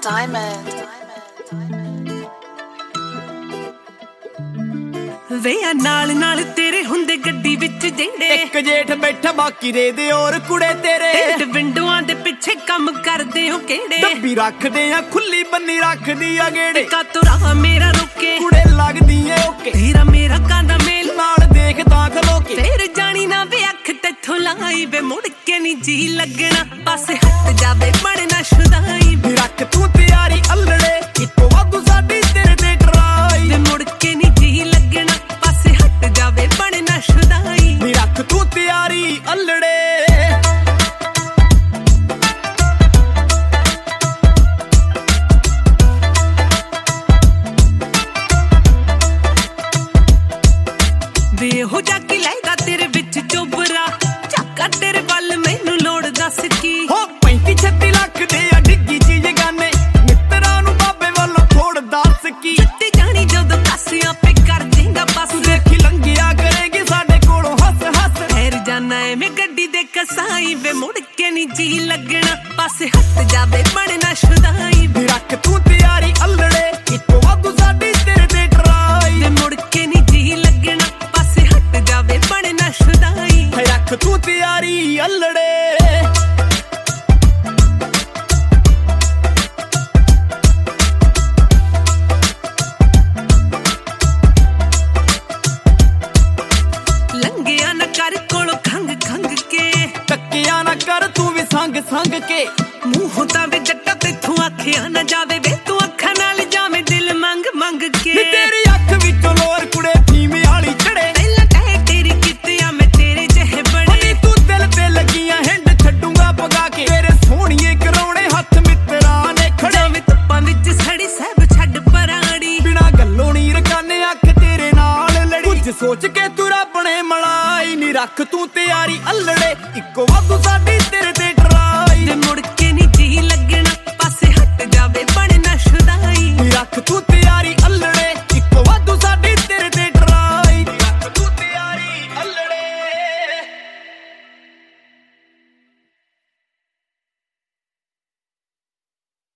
Diamond. ਵੇ ਨਾਲ ਨਾਲ ਤੇਰੇ ਹੁੰਦੇ ਗੱਡੀ ਵਿੱਚ ਜਿੰਦੇ ਇੱਕ ਜੇਠ ਬੈਠਾ ਬਾਕੀ ਦੇ ਹੋਰ ਕੁੜੇ ਤੇਰੇ ਤੇ ਵਿੰਡੋਆਂ ਦੇ ਪਿੱਛੇ ਕੰਮ ਕਰਦੇ ਹੋ ਕਿਹੜੇ ਡੱਬੀ ਰੱਖਦੇ ਆ ਖੁੱਲੀ ਬੰਨੀ ਰੱਖਦੀ ਆ ਗੇੜੇ ਕਾ ਤੁਰਾ ਮੇਰਾ ਰੁਕੇ ਕੁੜੇ ਲੱਗਦੀ ਏ ਓਕੇ ਤੇਰਾ ਮੇਰਾ ਕਾਂਦਾ ਮੇਲ ਨਾਲ ਦੇਖਦਾ ਖਲੋ ਕੇ ਫੇਰ ਜਾਣੀ ਨਾ ਵੇ ਅੱਖ ਤੇਥੋਂ ਲਾਈ ਵੇ ਮੁੜ ਕੇ ਨਹੀਂ ਜੀ ਲੱਗਣਾ ਪਾਸੇ ਹਟ ਜਾਵੇ ਬਣਨਾ ਸ਼ੁਦਾਈ ਵੀ ਰੱਖ ਤੂੰ ਤਿਆਰੀ ਅਲੜੇ ਇੱਕੋ ਵਾਧੂ ਸਾਡੀ ਤੇਰੇ ਤੇ ਟਰਾਈ ਵੇ ਮੁੜ ਕੇ ਨਹੀਂ ਜੀ ਲੱਗਣਾ ਪਾਸੇ ਹਟ ਜਾਵੇ ਬਣਨਾ ਸ਼ੁਦਾਈ ਵੀ ਰੱਖ ਤੂੰ ਤਿਆਰੀ ਅਲੜੇ ਵੇ ਹੋ ਜਾ ਕੇ ਲੈਦਾ ਤੇਰੇ ਵਿੱਚ ਚੋਬਰਾ ਝਾਕਾ ਤੇਰੇ ਵੱਲ ਮੈਨੂੰ ਲੋੜ ਦੱਸ ਕੀ ਹੋ 35-36 ਲੱਖ ਦੇ ਆ ਡਿੱਗੀ ਚੀਜ਼ ਗਾਨੇ ਮਿੱਤਰਾਂ ਨੂੰ ਬਾਬੇ ਵੱਲੋਂ ਥੋੜ ਦੱਸ ਕੀ ਤੇ ਜਾਣੀ ਜਦੋਂ ਕਾਸਿਆਂ ਪੇ ਕਰ ਦੇਂਗਾ ਬਸ ਦੇਖੀ ਲੰਘਿਆ ਕਰੇਗੀ ਸਾਡੇ ਕੋਲੋਂ ਹੱਸ ਹੱਸ ਠਹਿਰ ਜਾਣਾ ਐਵੇਂ ਗੱਡੀ ਦੇ ਕਸਾਈ ਵੇ ਮੁੜ ਕੇ ਨਹੀਂ ਜੀ ਲੱਗਣਾ ਪਾਸੇ ਹਟ ਜਾਵੇ ਬਣਨਾ ਸ਼ੁਦਾਈ ਵੀ ਰੱਖ ਤੂੰ ਤਿਆਰੀ ਅਲੜੇ ਇੱਕੋ ਵਾਧੂ ਸਾਡੀ ਤੇਰੇ ਤੇ ਟਰਾਈ ਵੇ ਮੁੜ ਕੇ ਨਹੀਂ ਜੀ ਲੱਗਣਾ ਪਾਸੇ ਹਟ ਜਾਵੇ ਬਣਨਾ ਸ਼ੁਦਾਈ ਰੱਖ ਤੂੰ ਤਿਆਰੀ ਅਲੜੇ ਲੰਘਿਆ ਨਾ ਕਰ ਕੋਲੋਂ ਖੰਗ ਖੰਗ ਕੇ ਟੱਕਿਆ ਨਾ ਕਰ ਤੂੰ ਵੀ ਸੰਗ ਸੰਗ ਕੇ ਮੂੰਹ ਤਾਂ ਵੇ ਜੱਟਾ ਤੇਥੋਂ ਆਖਿਆ ਨਾ ਜਾਵੇ ਵੇ ਤੂੰ ਅੱਖਾਂ ਨਾਲ ਜਾਵੇਂ ਦਿਲ ਮੰਗ ਮੰਗ ਕੇ ਨੀ ਤੇਰੀ ਅੱਖ ਵਿੱਚੋਂ ਲੋਰ ਕੁੜੇ ਫੀਮੇ ਵਾਲੀ ਚੜੇ ਪਹਿਲਾਂ ਕਹਿ ਤੇਰੀ ਕਿਤਿਆ ਮੈਂ ਤੇਰੇ ਜਿਹੇ ਬਣੇ ਨੀ ਤੂੰ ਦਿਲ ਤੇ ਲੱਗੀਆਂ ਹਿੰਡ ਛੱਡੂਗਾ ਪਗਾ ਕੇ ਤੇਰੇ ਸੋਹਣੀਏ ਕਰਾਉਣੇ ਹੱਥ ਮਿੱਤਰਾਂ ਨੇ ਖੜੇ ਜਾਵੇਂ ਧੁੱਪਾਂ ਵਿੱਚ ਸੜੀ ਸਹਿਬ ਛੱਡ ਪਰਾੜੀ ਬਿਨਾ ਗੱਲੋਂ ਨੀ ਰਕਾਨੇ ਅੱਖ ਤੇਰੇ ਨਾਲ ਲੜੀ ਕੁਝ ਸੋਚ ਕੇ ਤੂੰ ਰੱਬ ਨੇ ਮਲਾਈ ਨੀ ਰੱਖ ਤੂੰ ਤਿਆਰੀ ਅਲੜੇ ਇੱਕੋ ਵਾਧੂ ਸਾਡੀ